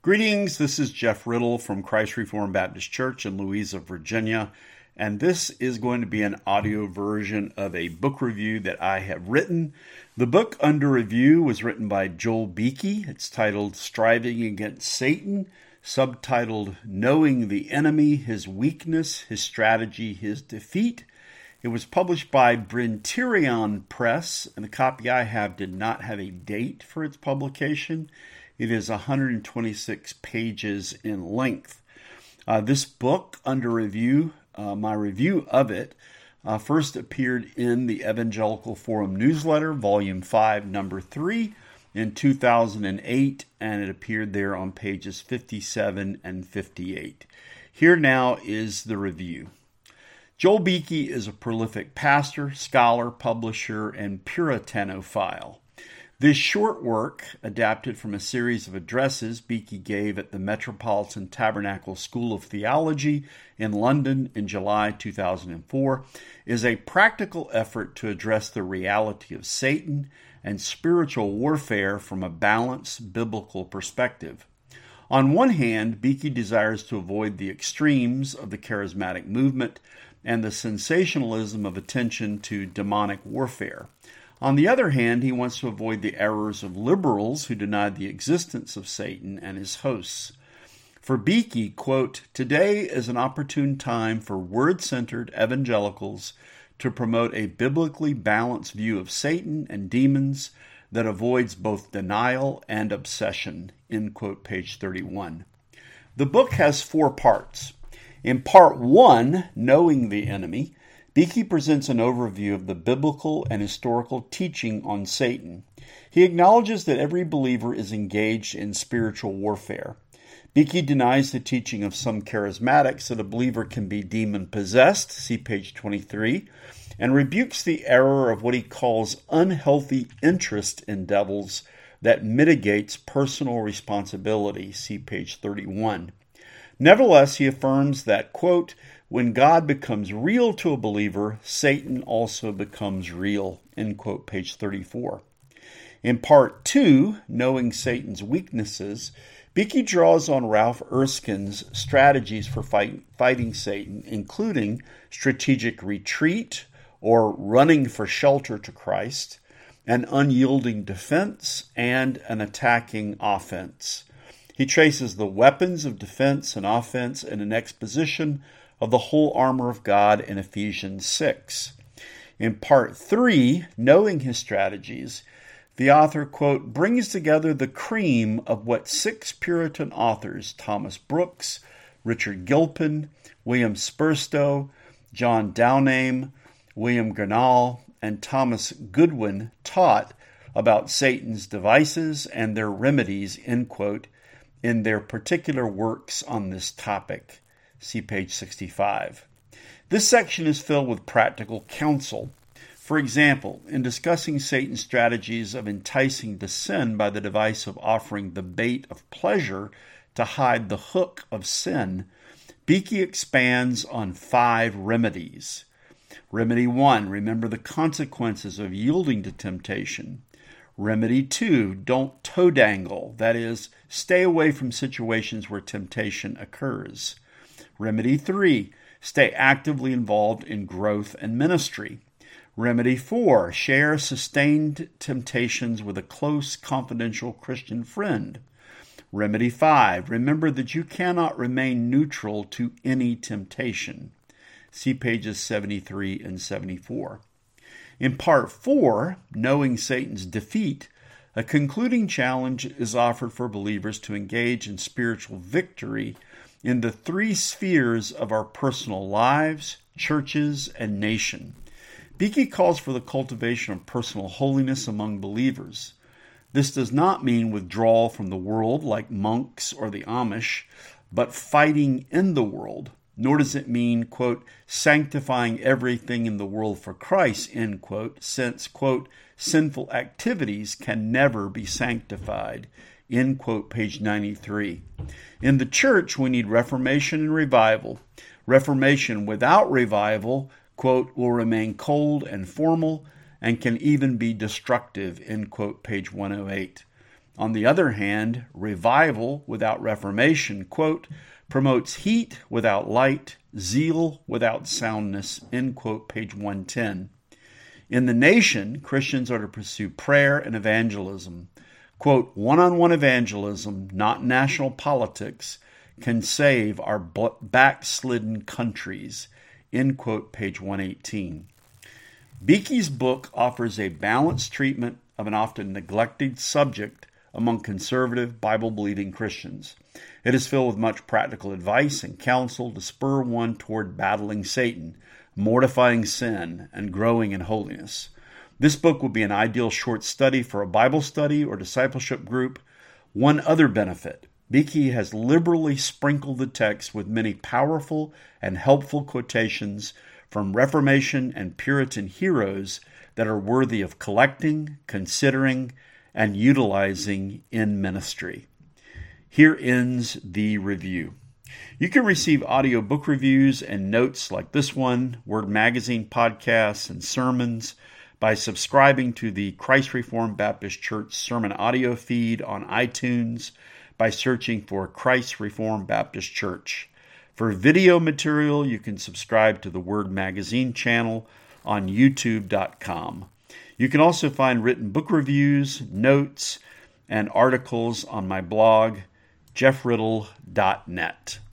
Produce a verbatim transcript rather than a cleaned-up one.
Greetings, this is Jeff Riddle from Christ Reformed Baptist Church in Louisa, Virginia, and this is going to be an audio version of a book review that I have written. The book under review was written by Joel Beeke. It's titled Striving Against Satan, subtitled Knowing the Enemy, His Weakness, His Strategy, His Defeat. It was published by Brentirion Press, and the copy I have did not have a date for its publication. It is one hundred twenty-six pages in length. Uh, this book under review, uh, my review of it, uh, first appeared in the Evangelical Forum newsletter, volume five, number three, in two thousand eight, and it appeared there on pages fifty-seven and fifty-eight. Here now is the review. Joel Beeke is a prolific pastor, scholar, publisher, and Puritanophile. This short work, adapted from a series of addresses Beeke gave at the Metropolitan Tabernacle School of Theology in London in July two thousand four, is a practical effort to address the reality of Satan and spiritual warfare from a balanced biblical perspective. On one hand, Beeke desires to avoid the extremes of the charismatic movement and the sensationalism of attention to demonic warfare. On the other hand, he wants to avoid the errors of liberals who deny the existence of Satan and his hosts. For Beeke, quote, "Today is an opportune time for word-centered evangelicals to promote a biblically balanced view of Satan and demons that avoids both denial and obsession," end quote, page thirty-one. The book has four parts. In part one, Knowing the Enemy, Beeke presents an overview of the biblical and historical teaching on Satan. He acknowledges that every believer is engaged in spiritual warfare. Beeke denies the teaching of some charismatics that a believer can be demon-possessed, see page twenty-three, and rebukes the error of what he calls unhealthy interest in devils that mitigates personal responsibility, see page thirty-one. Nevertheless, he affirms that, quote, "When God becomes real to a believer, Satan also becomes real," end quote, page thirty-four. In part two, Knowing Satan's Weaknesses, Beeke draws on Ralph Erskine's strategies for fight, fighting Satan, including strategic retreat or running for shelter to Christ, an unyielding defense, and an attacking offense. He traces the weapons of defense and offense in an exposition of the whole armor of God in Ephesians six. In part three, Knowing His Strategies, the author, quote, brings together the cream of what six Puritan authors, Thomas Brooks, Richard Gilpin, William Spurstow, John Downame, William Gurnall, and Thomas Goodwin taught about Satan's devices and their remedies, end quote, in their particular works on this topic. See page sixty-five. This section is filled with practical counsel. For example, in discussing Satan's strategies of enticing to sin by the device of offering the bait of pleasure to hide the hook of sin, Beeke expands on five remedies. Remedy one, remember the consequences of yielding to temptation. Remedy two, don't toe dangle, that is, stay away from situations where temptation occurs. Remedy three, stay actively involved in growth and ministry. Remedy four, share sustained temptations with a close, confidential Christian friend. Remedy five, remember that you cannot remain neutral to any temptation. See pages seventy-three and seventy-four. In part four, Knowing Satan's Defeat, a concluding challenge is offered for believers to engage in spiritual victory in the three spheres of our personal lives, churches, and nation. Beeke calls for the cultivation of personal holiness among believers. This does not mean withdrawal from the world like monks or the Amish, but fighting in the world. Nor does it mean, quote, sanctifying everything in the world for Christ, end quote, since, quote, sinful activities can never be sanctified, end quote, page ninety-three. In the church, we need reformation and revival. Reformation without revival, quote, will remain cold and formal and can even be destructive, end quote, page one oh eight. On the other hand, revival without reformation, quote, promotes heat without light, zeal without soundness, end quote, page one ten. In The Nation, Christians are to pursue prayer and evangelism. Quote, one-on-one evangelism, not national politics, can save our backslidden countries, end quote, page one eighteen. Beeke's book offers a balanced treatment of an often neglected subject among conservative, Bible-believing Christians. It is filled with much practical advice and counsel to spur one toward battling Satan, mortifying sin, and growing in holiness. This book would be an ideal short study for a Bible study or discipleship group. One other benefit, Beeke has liberally sprinkled the text with many powerful and helpful quotations from Reformation and Puritan heroes that are worthy of collecting, considering, and utilizing in ministry. Here ends the review. You can receive audio book reviews and notes like this one, Word Magazine podcasts, and sermons by subscribing to the Christ Reformed Baptist Church sermon audio feed on iTunes by searching for Christ Reformed Baptist Church. For video material, you can subscribe to the Word Magazine channel on youtube dot com. You can also find written book reviews, notes, and articles on my blog, jeff riddle dot net.